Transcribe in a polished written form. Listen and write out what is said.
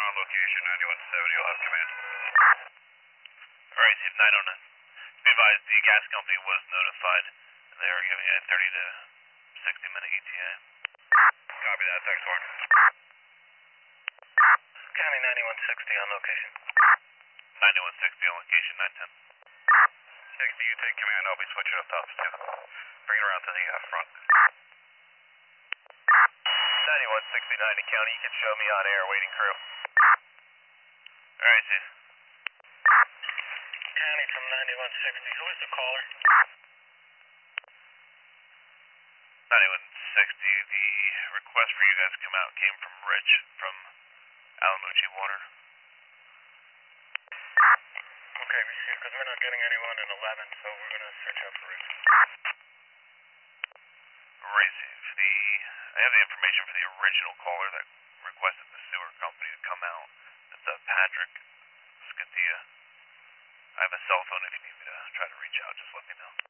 on location, 9170, you'll have command. Alright, Steve, 909. Be advised, the gas company was notified. They are giving a 30 to 60 minute ETA. Copy that, thanks, Warren. County 9160 on location. 9160 on location, 910. 60, you take command, I'll be switching up tops too. Bring it around to the front. 9169 to county, you can show me on air, waiting crew. Alright, Steve. County from 9160, who is the caller? 9160, the request for you guys to come out came from Rich from Alamucci Water. Okay, receive, because we're not getting anyone in 11, so we're going to search out for Rich. Right, Steve. I have the information for the original caller that requested the sewer company to come out. It's Patrick Scatia. I have a cell phone if you need me to try to reach out. Just let me know.